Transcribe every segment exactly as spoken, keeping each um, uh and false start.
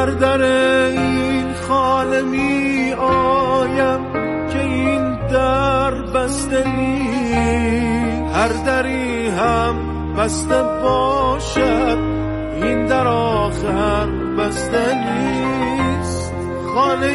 در در این خانه می آیم که این در بسته نیست. هر دری هم بسته باشد این در آخر بسته نیست. خانه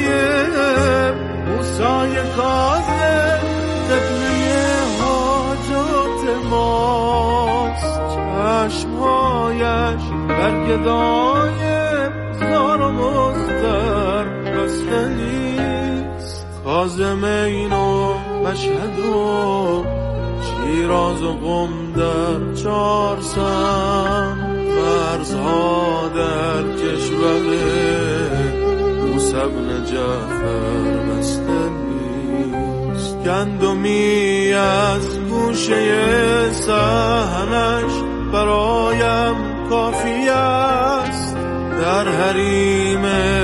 موسی کاظم قبله حاجات ماست. چشمهایش برگدای زار و مزدر بسته نیست. کاظم اینو مشهد و شیراز و قم در چار سم، مرزها در کشور موسی بن جعفر بسته نیست. گندمی از گوشه صحنش برایم کافی است. در حریم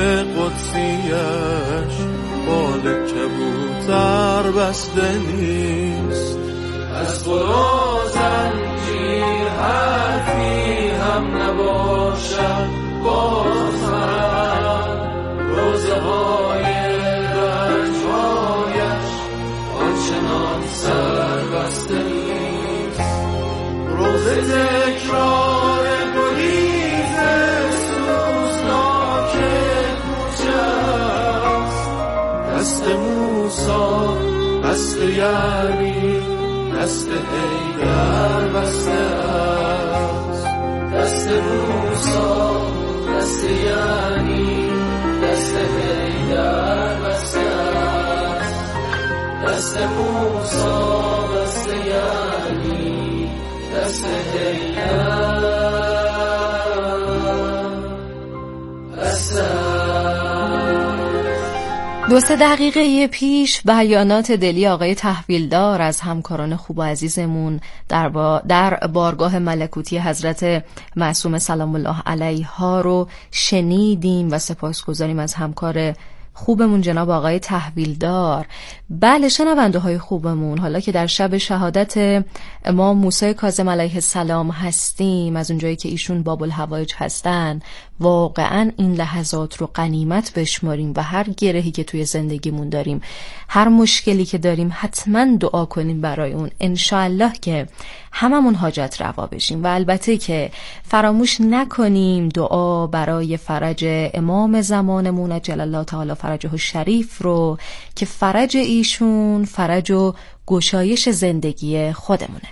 قدسیش بال کبوتر بسته نیست. از خدا زنجیر حرفی هم نباشد باز هم، روزه های رنجهایش آنچنان سر بسته نیست. روزه تکرار گریز سوزناک کوچه است. دست موسی بسته یعنی دست حیدر بسته است. دست موسی بسته یعنی دست حیدر بسته است. دست موسی بسته یعنی دست حیدر بسته است. دو سه دقیقه پیش بیانات دلی آقای تحویلدار از همکاران خوب و عزیزمون در, با در بارگاه ملکوتی حضرت معصومه سلام الله علیها رو شنیدیم و سپاسگزاریم از همکار خوبمون جناب آقای تحویلدار. بله شنونده های خوبمون، حالا که در شب شهادت امام موسی کاظم علیه السلام هستیم، از اونجایی که ایشون باب الحوائج هستن، واقعا این لحظات رو غنیمت بشماریم و هر گرهی که توی زندگیمون داریم، هر مشکلی که داریم، حتما دعا کنیم برای اون. انشاءالله که هممون حاجت روا بشیم و البته که فراموش نکنیم دعا برای فرج امام زمانمون عجل الله تعالی فرجه الشریف رو که فرج ایشون فرج و گشایش زندگی خودمونه.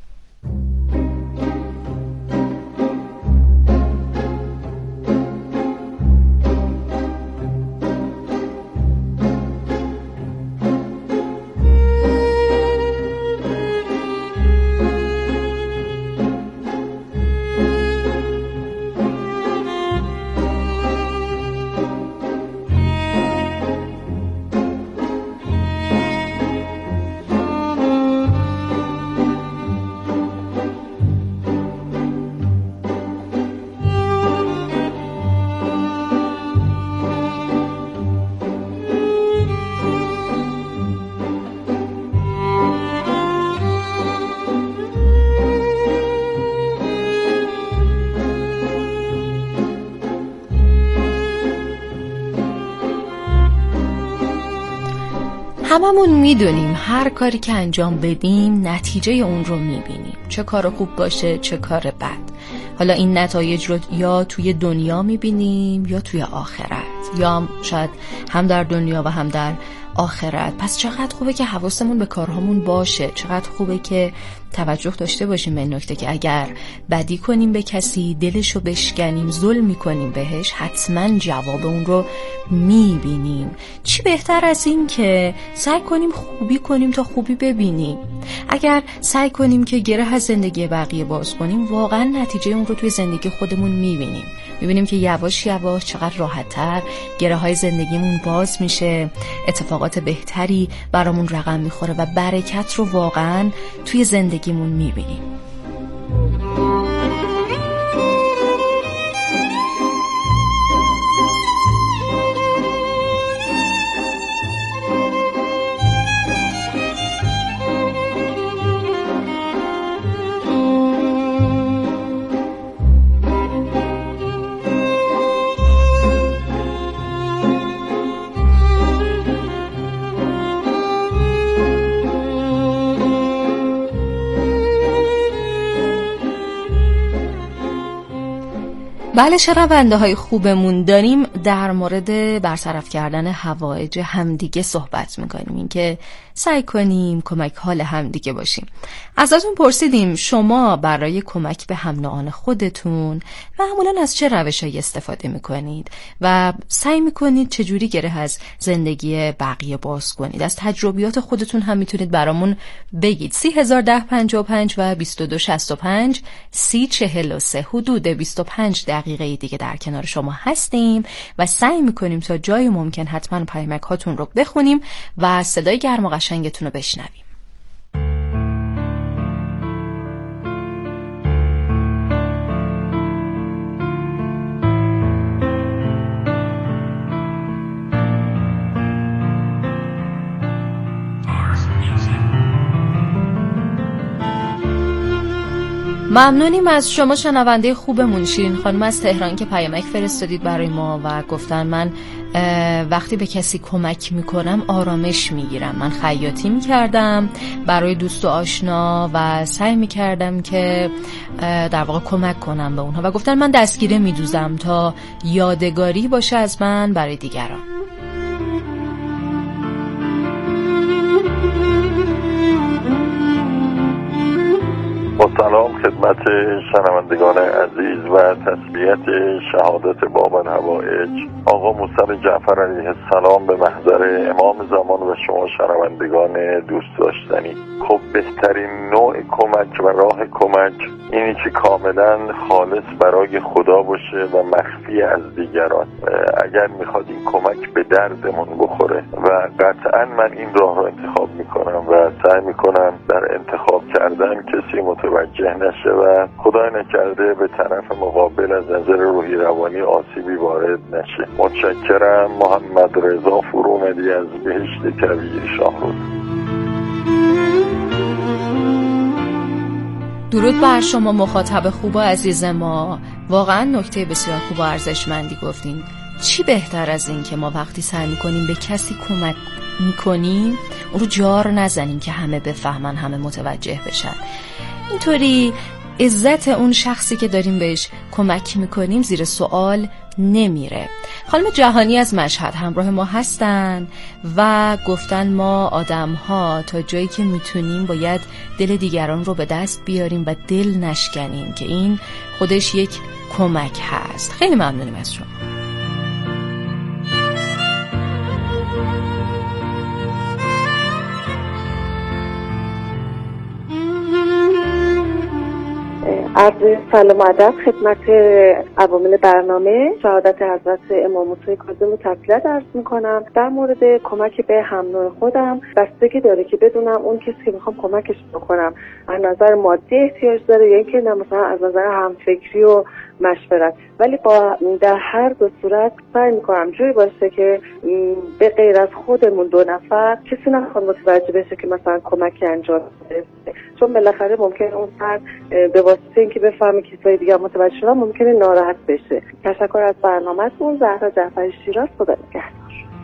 هممون میدونیم هر کاری که انجام بدیم نتیجه اون رو میبینیم، چه کار خوب باشه چه کار بد. حالا این نتایج رو یا توی دنیا میبینیم یا توی آخرت، یا شاید هم در دنیا و هم در آخرت. پس چقدر خوبه که حواسمون به کارهامون باشه، چقدر خوبه که توجه داشته باشیم به این نکته که اگر بدی کنیم به کسی، دلشو بشکنیم، ظلم میکنیم بهش، حتما جواب اون رو میبینیم. چی بهتر از این که سعی کنیم خوبی کنیم تا خوبی ببینیم. اگر سعی کنیم که گره از زندگی بقیه باز کنیم، واقعا نتیجه اون رو توی زندگی خودمون میبینیم. میبینیم که یواش یواش چقدر راحت‌تر گره های زندگیمون باز میشه، اتفاقات بهتری برامون رقم میخوره و برکت رو واقعا توی زندگیمون میبینیم. بله شنونده های خوبمون، داریم در مورد برطرف کردن حوائج همدیگه صحبت میکنیم، این که سعی کنیم کمک حال همدیگه باشیم. ازتون پرسیدیم شما برای کمک به هم نوعان خودتون معمولا از چه روشایی استفاده میکنید و سعی میکنید چجوری گره از زندگی بقیه باز کنید. از تجربیات خودتون هم میتونید برامون بگید. سی هزار ده پنجاه و پنج و بیست و دو شصت و پنج سی چهل و سه حدود بیست و پنج دقیقه دیگه در کنار شما هستیم و سعی میکنیم تا جای ممکن حتما پیامک هاتون رو بخونیم و صدای گرم و قشنگتون رو بشنویم. ممنونیم از شما شنونده خوبمون. شیرین خانم از تهران که پیامک فرستادید برای ما و گفتن من وقتی به کسی کمک میکنم آرامش میگیرم. من خیاطی میکردم برای دوست و آشنا و سعی میکردم که در واقع کمک کنم به اونها و گفتن من دستگیره میدوزم تا یادگاری باشه از من برای دیگران. با سلام خدمت شنوندگان عزیز و تسلیت شهادت باب الحوائج آقا موسی جعفر علیه السلام به محضر امام زمان و شما شنوندگان دوست داشتنی. خب بهترین نوع کمک و راه کمک اینی که کاملا خالص برای خدا باشه و مخفی از دیگران. اگر میخواد این کمک به دردمون بخوره و قطعا من این راه رو انتخاب میکنم و سعی میکنم در انتخاب کردن کسی متوجه نشه و خدای نکرده به طرف مقابل از نظر روحی روانی آسیبی وارد نشه. متشکرم. محمد رضا فرومدی از بهشت کویر شاهرود. درود بر شما مخاطب خوب و عزیز ما. واقعا نکته بسیار خوب و ارزشمندی گفتین. چی بهتر از این که ما وقتی سعی میکنیم به کسی کمک میکنیم اون رو جار نزنیم که همه بفهمن، همه متوجه بشن. اینطوری عزت اون شخصی که داریم بهش کمک میکنیم زیر سوال نمیره. خانم جهانی از مشهد همراه ما هستن و گفتن ما آدم ها تا جایی که میتونیم باید دل دیگران رو به دست بیاریم و دل نشکنیم که این خودش یک کمک هست. خیلی ممنونیم از شما. عرض سلام و ادب خدمت عوامل برنامه. شهادت حضرت امام موسی کاظم رو تسلیت عرض میکنم. در مورد کمک به هم نوع خودم بستگی داره که بدونم اون کسی که میخوام کمکش بکنم از نظر مادی احتیاج داره یا اینکه نه مثلا از نظر همفکری و مشورت. ولی با در هر دو صورت سعی میکنم جوری باشه که به غیر از خودمون دو نفر کسی نخواد متوجه بشه که مثلا کمکی انجام بده، چون بالاخره ممکنه اون فرد به واسطه اینکه بفهمه کسای دیگه متوجه شدن ممکنه ناراحت بشه. تشکر از برنامه‌تون. زهرا جعفری شیراز. خدا نگهدار.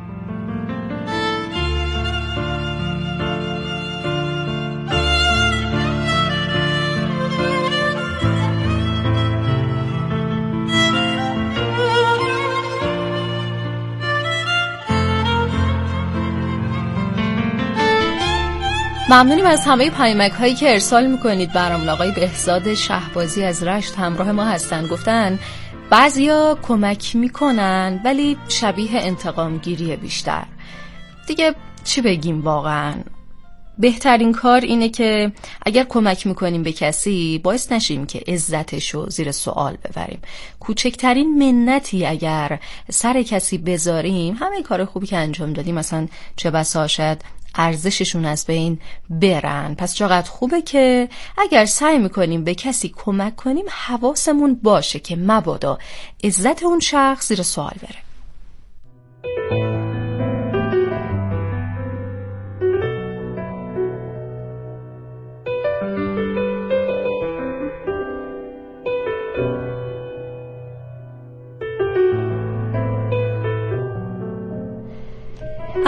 ممنونیم از همه پیامک هایی که ارسال میکنید برامون. آقای بهزاد شهبازی از رشت همراه ما هستن. گفتن بعضیا کمک میکنن ولی شبیه انتقام گیری بیشتر. دیگه چی بگیم واقعا؟ بهترین کار اینه که اگر کمک میکنیم به کسی باعث نشیم که عزتشو زیر سوال ببریم. کوچکترین منتی اگر سر کسی بذاریم همه کار خوبی که انجام دادیم مثلا چه بسا شاید ارزششون از بین برن. پس چقدر خوبه که اگر سعی میکنیم به کسی کمک کنیم حواسمون باشه که مبادا عزت اون شخص زیر سوال بره.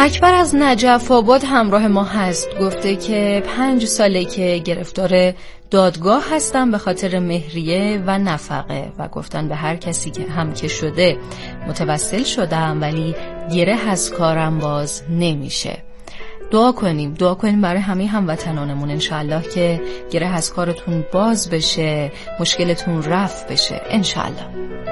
اکبر از نجف آباد همراه ما هست. گفته که پنج ساله که گرفتار دادگاه هستم به خاطر مهریه و نفقه و گفتن به هر کسی که هم که شده متوسل شدم ولی گره از کارم باز نمیشه. دعا کنیم دعا کنیم برای همه هموطنانمون انشالله که گره از کارتون باز بشه، مشکلتون رفع بشه انشالله.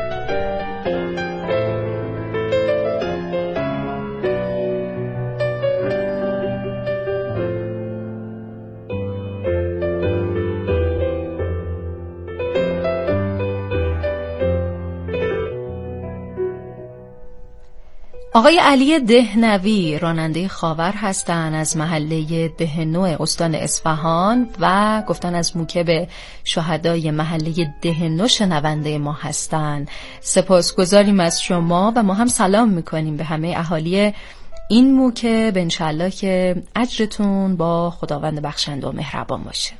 آقای علی دهنوی راننده خاور هستن از محله دهنو استان اصفهان و گفتن از موکب شهدای محله دهنو شنونده ما هستن. سپاسگزاریم از شما و ما هم سلام میکنیم به همه اهالی این موکب، انشالله که اجرتون با خداوند بخشنده و مهربان باشه.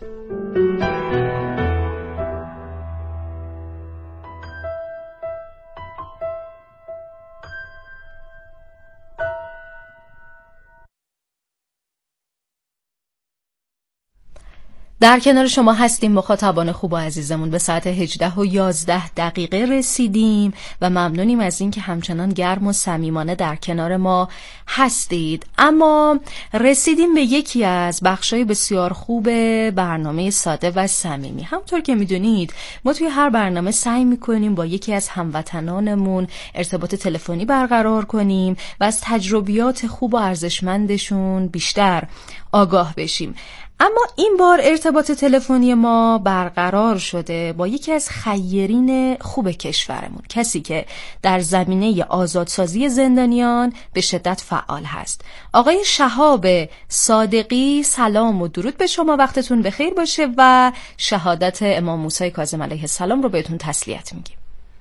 در کنار شما هستیم مخاطبان خوب و عزیزمون. به ساعت هجده و یازده دقیقه رسیدیم و ممنونیم از این که همچنان گرم و صمیمانه در کنار ما هستید. اما رسیدیم به یکی از بخشای بسیار خوب برنامه ساده و صمیمی. همونطور که میدونید ما توی هر برنامه سعی میکنیم با یکی از هموطنانمون ارتباط تلفنی برقرار کنیم و از تجربیات خوب و ارزشمندشون بیشتر آگاه بشیم. اما این بار ارتباط تلفنی ما برقرار شده با یکی از خیرین خوب کشورمون، کسی که در زمینه آزادسازی زندانیان به شدت فعال هست. آقای شهاب صادقی، سلام و درود به شما، وقتتون بخیر باشه و شهادت امام موسی کاظم علیه السلام رو بهتون تسلیت میگیم.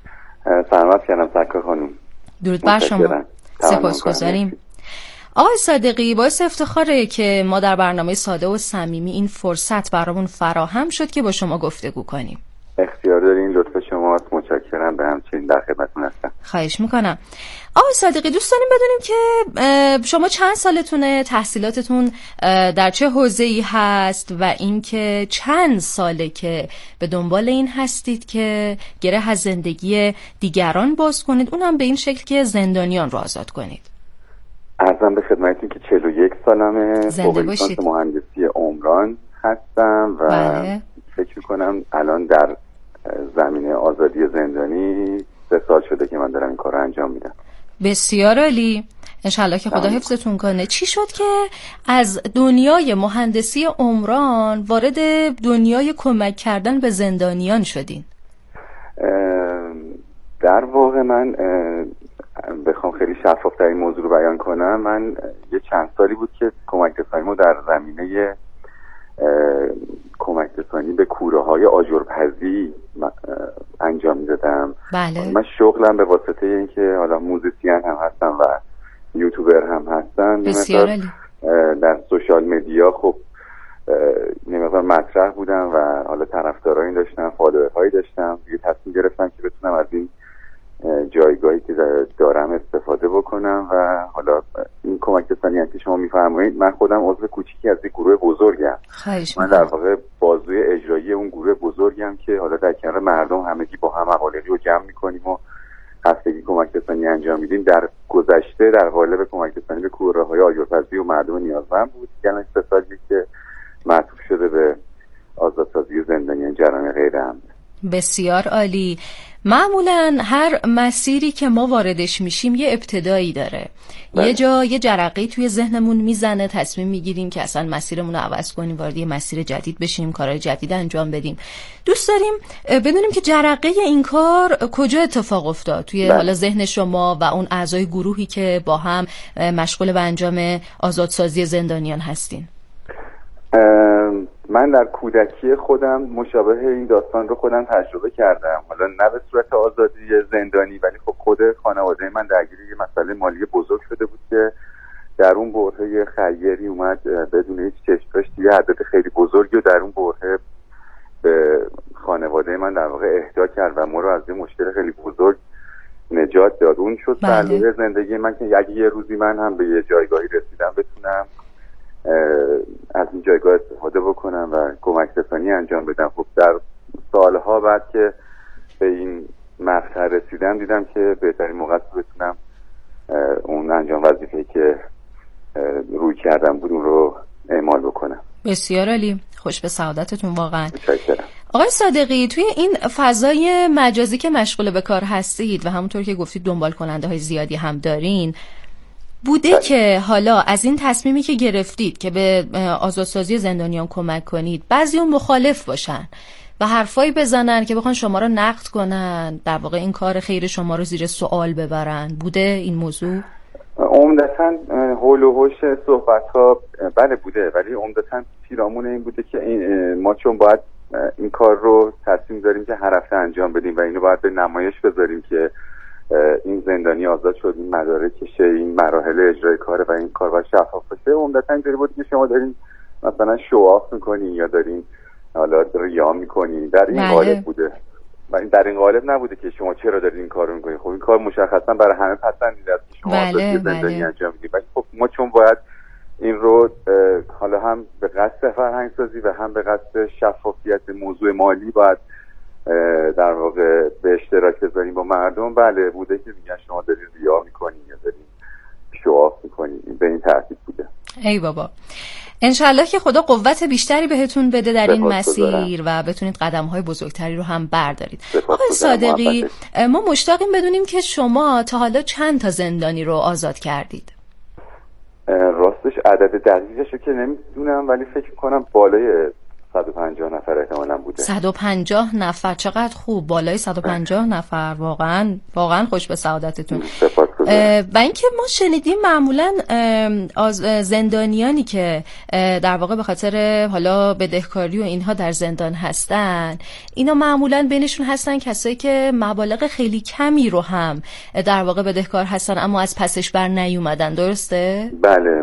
سلامت کردم سکر خانم. درود بر شما. سپاسگزاریم. آقای صادقی، باعث افتخاره که ما در برنامه ساده و صمیمی این فرصت برامون فراهم شد که با شما گفتگو کنیم. اختیار دارین، لطف شماست، متشکرم. به همچنین در خدمتتون هستم. خواهش میکنم. آقای صادقی، دوست داریم بدونیم که شما چند سالتونه، تحصیلاتتون در چه حوزه‌ای هست و اینکه چند ساله که به دنبال این هستید که گره از زندگی دیگران باز کنید، اونم به این شکل که زندانیان رو آزاد کنید. عرضم به خدمتتون که چهل و یک سالمه، فوق لیسانس مهندسی عمران هستم و بله. فکر میکنم الان در زمینه آزادی زندانی سه سال شده که من دارم این کار رو انجام میدم. بسیار عالی، انشالله که خدا حفظتون کنه. چی شد که از دنیای مهندسی عمران وارد دنیای کمک کردن به زندانیان شدین؟ در واقع من بخوام خیلی شفافتر این موضوع رو بیان کنم، من یه چند سالی بود که کمک رسانیمو در زمینه کمک رسانی به کوره‌های آجرپزی انجام میدادم. بله. من شغلم به واسطه اینکه حالا موزیسین هم هستم و یوتیوبر هم هستم، بسیار عالی. در سوشال مدیا خب نمیدونم مطرح بودم و حالا طرفدارایی داشتم، فالوورهایی داشتم. یه تصمیم گرفتم که بتونم از این جایگاهی که دارم استفاده بکنم و حالا این کمک رسانی که شما میفرمایید، من خودم عضو کوچیکی از یک گروه بزرگم. من در واقع بازوی اجرایی اون گروه بزرگم که حالا در کنار مردم همگی با هم مقاله‌ای رو جمع میکنیم و هفتگی کمک رسانی انجام میدیم. در گذشته در قالب کمک رسانی به کوره‌های آجرپزی و مردم نیازمند بود، یعنی سه سالی که معطوف شده به آزادسازی زندانیان جرایم غیر عمد. بسیار عالی. معمولا هر مسیری که ما واردش میشیم یه ابتدایی داره. بله. یه جا یه جرقه‌ای توی ذهنمون میزنه، تصمیم میگیریم که اصلا مسیرمون رو عوض کنیم، وارد یه مسیر جدید بشیم، کارهای جدید انجام بدیم. دوست داریم بدونیم که جرقه این کار کجا اتفاق افتاد توی بله. حالا ذهن شما و اون اعضای گروهی که با هم مشغول به انجام آزادسازی زندانیان هستین. من در کودکی خودم مشابه این داستان رو خودم تجربه کردم، حالا نه به صورت آزادی زندانی ولی خب خود خانواده من درگیر یه مسئله مالی بزرگ شده بود که در اون برهه خیری اومد بدون هیچ چشم‌داشت یه عدد خیلی بزرگی و در اون برهه به خانواده من در واقع اهدا کرد و ما رو از این مشکل خیلی بزرگ نجات داد. اون شد بله. سرلوحه زندگی من که اگه یه روزی من هم به یه جایگاهی رسیدم بتونم از این جایگاه استفاده بکنم و کمک رسانی انجام بدم. خب در سالها بعد که به این مقطع رسیدم دیدم که بهترین موقع بتونم اون انجام وظیفه‌ای که روی کردم بود اون رو اعمال بکنم. بسیار عالی، خوش به سعادتتون واقعا. متشکرم. آقای صادقی، توی این فضای مجازی که مشغول به کار هستید و همونطور که گفتید دنبال کننده های زیادی هم دارین، بوده بله. که حالا از این تصمیمی که گرفتید که به آزادسازی زندانیان کمک کنید بعضی اون مخالف باشن و حرفایی بزنن که بخوان شما رو نقد کنن، در واقع این کار خیر شما رو زیر سوال ببرن، بوده این موضوع؟ عمدتاً هول و هوش صحبت‌ها بله بوده، ولی عمدتاً پیرامون این بوده که این ما چون باید این کار رو تصمیم داریم که هر هفته انجام بدیم و اینو باید به نمایش بذاریم که این زندانی آزاد شد، این مدارکشه، این مراحل اجرای کاره و این کار باید شفاف باشه. عمدتاً اینطوری بوده که شما دارین مثلا شوآف میکنین یا دارین حالا ریا میکنین، در این قالب بوده. و این در این قالب نبوده که شما چرا دارید این کارو میکنید. خب این کار مشخصا برای همه پسندیده است که شما بله، زندانی بله. انجام میدید. ولی خب ما چون باید این رو حالا هم به قصد فرهنگ سازی و هم به قصد شفافیت موضوع مالی باید در واقع به اشتراک بذاریم با مردم، بله بوده که میگن شما دارید ریا میکنید یا دارید شوآف میکنید. به این ترتیب بوده. ای بابا، انشالله که خدا قوت بیشتری بهتون بده در این مسیر و بتونید قدم‌های بزرگتری رو هم بردارید. آقای صادقی، ما مشتاقیم بدونیم که شما تا حالا چند تا زندانی رو آزاد کردید؟ راستش عدد دقیقش رو که نمیدونم، ولی فکر کنم بالای صد و پنجاه نفر احتمالاً بوده. صد و پنجاه نفر، چقدر خوب، بالای صد و پنجاه نفر، واقعا واقعا خوش به سعادتتون. و اینکه ما شنیدیم معمولاً از زندانیانی که در واقع به خاطر حالا بدهکاری و اینها در زندان هستن، اینا معمولاً بینشون هستن کسایی که مبالغ خیلی کمی رو هم در واقع بدهکار هستن اما از پسش بر نیومدن، درسته؟ بله،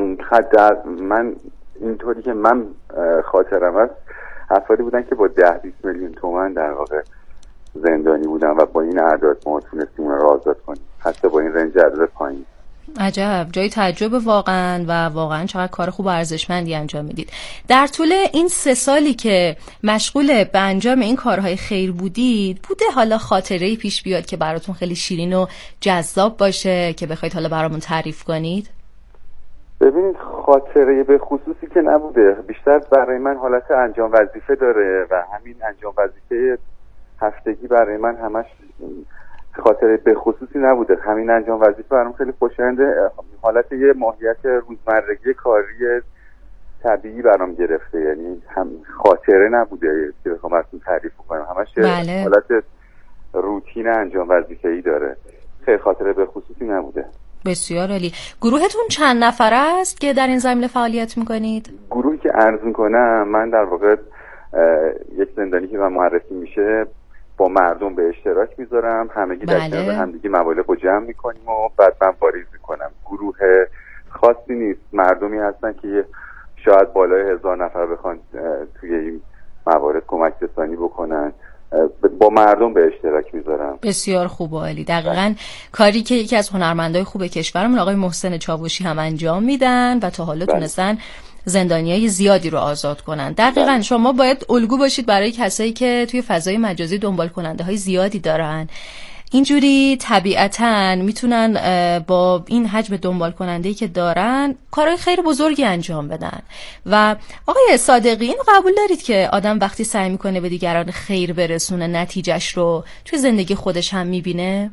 خد من اینطوری که من خاطرم هست افرادی بودن که با ده بیست میلیون تومان در واقع زندانی بودن و با این اعداد ما تونستیم اون رو آزاد کنیم، حتی با این رنج عدد پایین. عجب، جای تعجب واقعا، و واقعا چقدر کار خوب و ارزشمندی انجام میدید. در طول این سه سالی که مشغول به انجام این کارهای خیر بودید، بوده حالا خاطره‌ای پیش بیاد که براتون خیلی شیرین و جذاب باشه که بخواید حالا برامون تعریف کنید؟ ببینید، خاطره به خصوصی که نبوده، بیشتر برای من حالت انجام وظیفه داره و همین انجام وظیفه هفتگی برای من همش خاطره به خصوصی نبوده. همین انجام وظیفه برام خیلی خوشاینده، حالت یه ماهیت روزمرگی کاری طبیعی برام گرفته، یعنی هم خاطره نبوده که بخوام براتون تعریف کنم، همش بله. حالت روتین انجام وظیفه‌ای داره، خیلی خاطره به خصوصی نبوده. بسیار عالی. گروهتون چند نفر است که در این زمینه فعالیت میکنید؟ گروهی که عرض میکنم، من در واقع یک زندانی که من معرفی میشه با مردم به اشتراک میذارم، همگی در کنار هم دیگه مبالغ رو جمع میکنیم و بعد من واریز میکنم. گروه خاصی نیست، مردمی هستن که شاید بالای هزار نفر بخوان توی این موارد کمک رسانی بکنن، با مردم به اشتراک میذارم. بسیار خوب و عالی. دقیقاً کاری که یکی از هنرمندای خوب کشورمون آقای محسن چاوشی هم انجام میدن و تا حالا تونستن زندانیای زیادی رو آزاد کنن. دقیقاً بله. شما باید الگو باشید برای کسایی که توی فضای مجازی دنبال کننده های زیادی دارن. اینجوری طبیعتاً میتونن با این حجم دنبال کننده‌ای که دارن کارهای خیر بزرگی انجام بدن. و آقای صادقی، اینو قبول دارید که آدم وقتی سعی میکنه به دیگران خیر برسونه نتیجهش رو توی زندگی خودش هم میبینه؟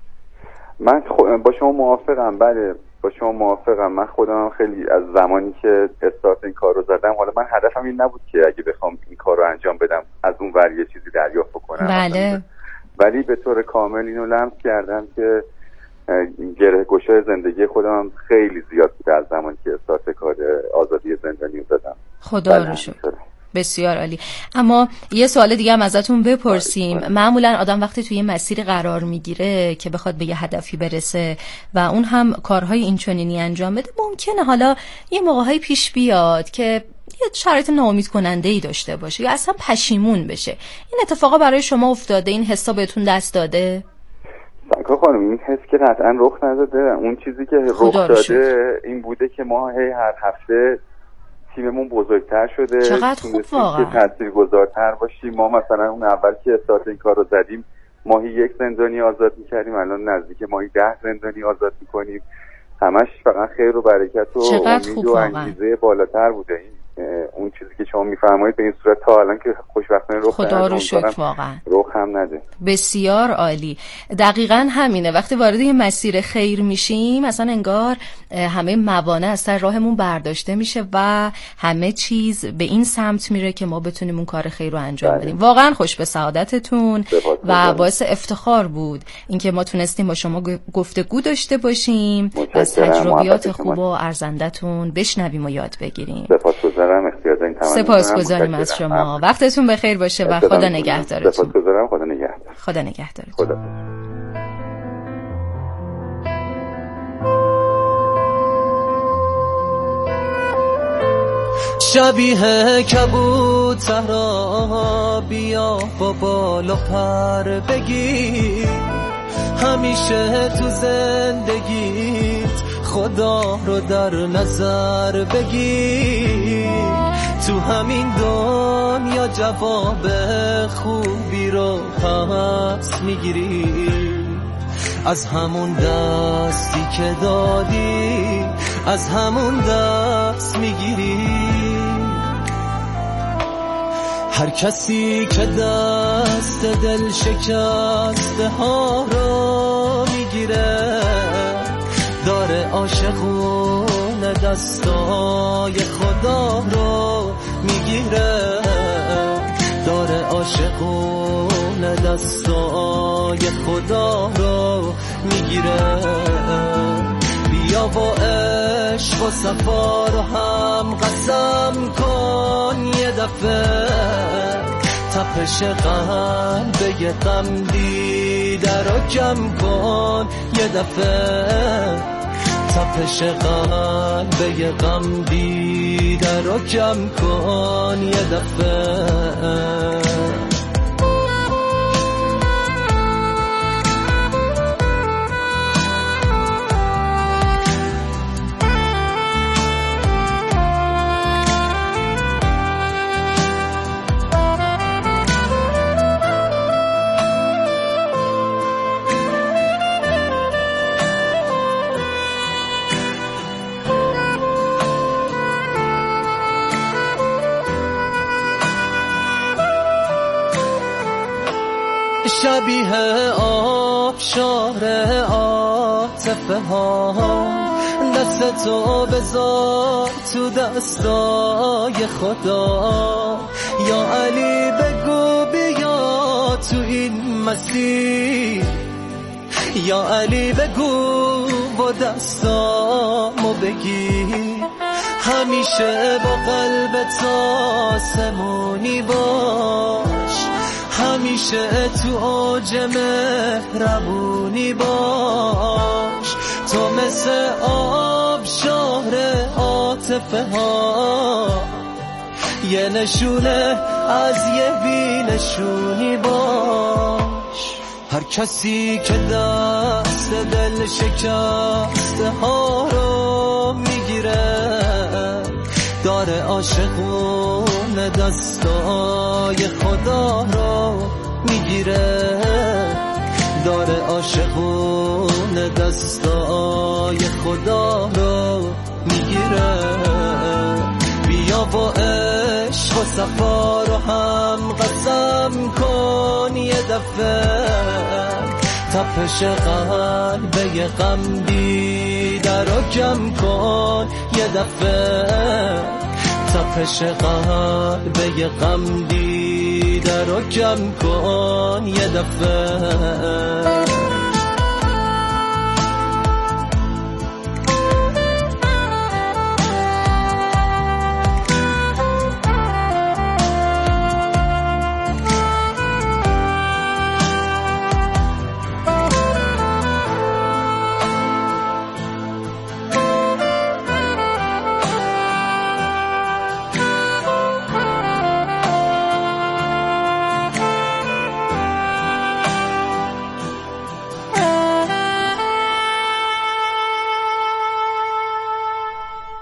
من با شما موافقم. بله، با شما موافقم. من خودم خیلی از زمانی که استارت این کار رو زدم، حالا من هدفم این نبود که اگه بخوام این کار رو انجام بدم از اون ور یه چیزی دریافت کنم. بله. ولی به طور کامل اینو لمس کردم که گره گشای زندگی خودم خیلی زیاد بوده از زمانی که استارت کار آزادی زندانی رو زدم. خدا رو شکر. بسیار عالی. اما یه سوال دیگه هم ازتون بپرسیم. معمولا آدم وقتی توی مسیر قرار میگیره که بخواد به یه هدفی برسه و اون هم کارهای اینچنینی انجام بده، ممکنه حالا یه موقعی پیش بیاد که یه شرایط ناامید کننده ای داشته باشه یا اصلا پشیمون بشه. این اتفاقا برای شما افتاده؟ این حسا بهتون دست داده؟ نیکا خانم این حس که قطعا رخ نداده. اون چیزی که رخ داده این بوده که ما هی هر هفته تیممون بزرگتر شده، چقدر خوب واقعا که تاثیرگذارتر باشیم. ما مثلا اون اول که استارت این کار رو زدیم ماهی یک زندانی آزاد میکردیم، الان نزدیک ماهی ده زندانی آزاد میکنیم. همش فقط خیر و برکت و امید و انگیزه بالاتر بوده. این اون چیزی که شما میفرمایید به این صورت تا الان که خوشبختانه رخ خدا رو شکر واقعا رخ هم نده. بسیار عالی. دقیقاً همینه، وقتی وارد یه مسیر خیر میشیم مثلا انگار همه موانع از سر راهمون برداشته میشه و همه چیز به این سمت میره که ما بتونیم اون کار خیر رو انجام بله. بدیم. واقعا خوش به سعادتتون و باعث افتخار بود اینکه ما تونستیم با شما گفتگو داشته باشیم، از تجربیات خوب و ارزندتون بشنویم و یاد بگیریم. سپاسگزاریم از شما. وقتتون بخیر باشه و خدا نگهدارتون. سپاسگزارم. خدا نگهدار. خدا نگهدارتون. خدا. شبیه کبوترها بیا با بال و پر بگیر، همیشه تو زندگیت خدا رو در نظر بگیر. تو همین دنیا جواب خوبی رو پس میگیری، از همون دستی که دادی از همون دست میگیری. هر کسی که دست دل شکسته ها رو میگیره داره عاشقون دستای خدا رو میگیره، داره عاشقون دستای خدا رو میگیره. بیا با عشق و صفا رو هم قسم کن یه دفعه، تپش قلب یه غم دیده رو کم کن یه دفعه، تپش قلب یه غم دیده رو کم کن یه دفعه. شبیه آبشار عاطفه ها، دستتو بذار تو دستای خدا. یا علی بگو بیا تو این مسیر، یا علی بگو با دستامو بگیر، همیشه با قلبت آسمونی باش، همیشه تو اوج مهربونی باش. تو مثل آبشار عاطفه ها، یه نشونه از یه بی نشونی باش. هر کسی که دست دل شکسته ها رو میگیره داره عاشقون دستای خدا رو میگیره، داره عاشقون دستای خدا رو میگیره. بیا با عشق و صفا رو هم قسم کن یه دفعه، تپش قلب یه غم دیده رو کم کن یه دفعه، تپش قلب یه غم دیده رو کم کن یه دفعه.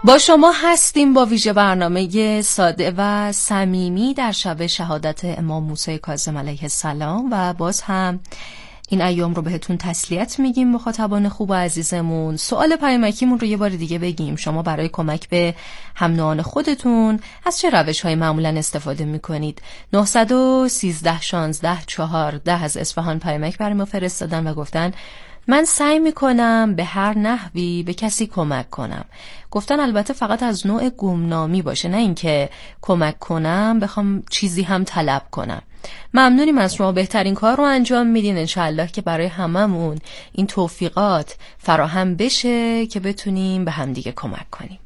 با شما هستیم با ویژه برنامه ساده و صمیمی در شب شهادت امام موسی کاظم علیه السلام و باز هم این ایام رو بهتون تسلیت میگیم مخاطبان خوب و عزیزمون. سوال پیامکیمون رو یه بار دیگه بگیم، شما برای کمک به هم نوعان خودتون از چه روش‌های معمولاً استفاده میکنید؟ نه یک سه یک شانزده چهارده از اصفهان پیامک برای ما فرستادن و گفتن من سعی میکنم به هر نحوی به کسی کمک کنم. گفتن البته فقط از نوع گمنامی باشه، نه اینکه کمک کنم بخوام چیزی هم طلب کنم. ممنونیم از شما، بهترین کار رو انجام میدین. انشالله که برای هممون این توفیقات فراهم بشه که بتونیم به همدیگه کمک کنیم.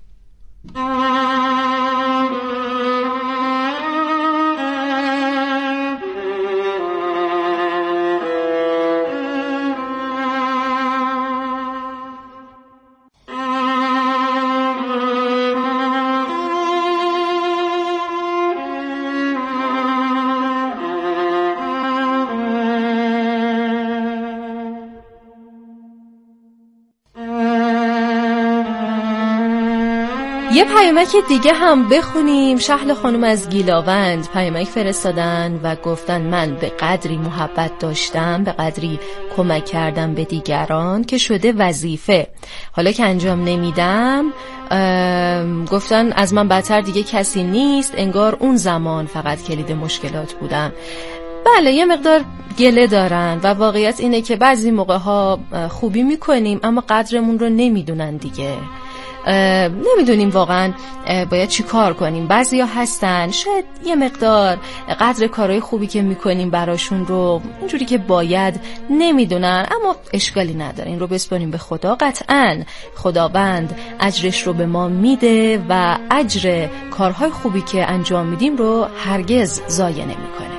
یه پیامک دیگه هم بخونیم. شهل خانم از گیلاوند پیامک فرستادن و گفتن من به قدری محبت داشتم، به قدری کمک کردم به دیگران که شده وظیفه. حالا که انجام نمیدم گفتن از من بدتر دیگه کسی نیست، انگار اون زمان فقط کلید مشکلات بودم. بله، یه مقدار گله دارن و واقعیت اینه که بعضی موقع ها خوبی میکنیم اما قدرمون رو نمیدونن دیگه، نمیدونیم واقعا باید چی کار کنیم. بعضی ها هستن شاید یه مقدار قدر کارهای خوبی که میکنیم براشون رو اینجوری که باید نمیدونن، اما اشکالی نداره، این رو بسپاریم به خدا. قطعاً خداوند اجرش رو به ما میده و اجر کارهای خوبی که انجام میدیم رو هرگز ضایع نمیکنه.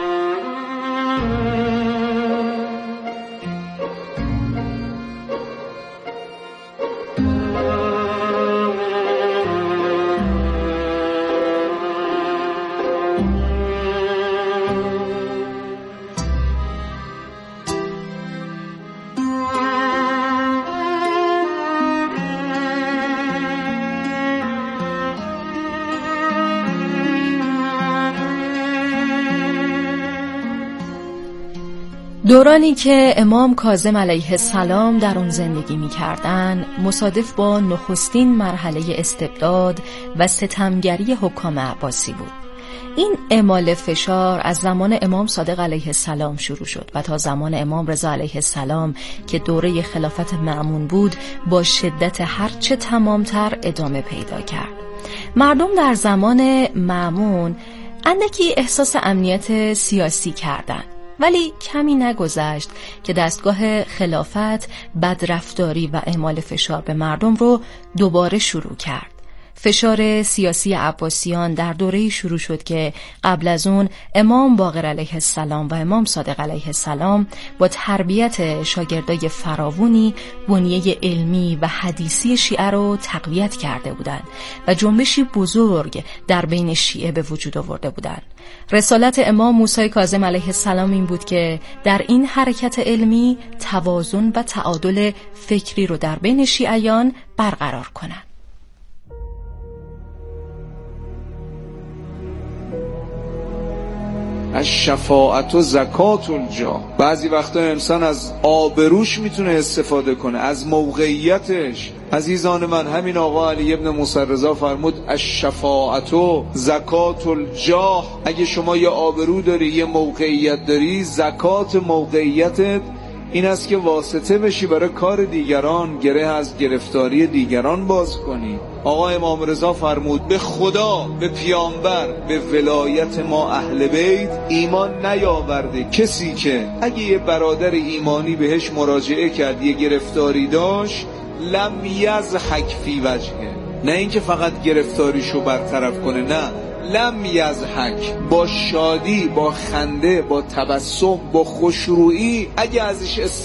دورانی که امام کاظم علیه السلام در اون زندگی می کردن مصادف با نخستین مرحله استبداد و ستمگری حکام عباسی بود. این اعمال فشار از زمان امام صادق علیه السلام شروع شد و تا زمان امام رضا علیه السلام که دوره خلافت مأمون بود با شدت هرچه تمامتر ادامه پیدا کرد. مردم در زمان مأمون اندکی احساس امنیت سیاسی کردند، ولی کمی نگذشت که دستگاه خلافت بدرفتاری و اعمال فشار به مردم رو دوباره شروع کرد. فشار سیاسی عباسیان در دوره‌ای شروع شد که قبل از اون امام باقر علیه السلام و امام صادق علیه السلام با تربیت شاگردای فراوانی بنیه علمی و حدیثی شیعه رو تقویت کرده بودند و جنبشی بزرگ در بین شیعه به وجود آورده بودند. رسالت امام موسی کاظم علیه السلام این بود که در این حرکت علمی توازن و تعادل فکری رو در بین شیعیان برقرار کنند. الشفاعت و زکات الجاه. بعضی وقتا انسان از آبروش میتونه استفاده کنه، از موقعیتش. عزیزان من، همین آقا علی ابن موسی رضا فرمود الشفاعت و زکات الجاه. اگه شما یه آبرو داری، یه موقعیت داری، زکات موقعیتت این است که واسطه بشی برای کار دیگران، گره از گرفتاری دیگران باز کنی. آقا امام رضا فرمود به خدا، به پیامبر، به ولایت ما اهل بیت ایمان نیاورده کسی که اگه یه برادر ایمانی بهش مراجعه کرد یه گرفتاری داشت لم یضحک فی وجهه، نه اینکه فقط گرفتاریشو برطرف کنه، نه، لم یضحک، با شادی، با خنده، با تبسم، با خوشرویی اگه ازش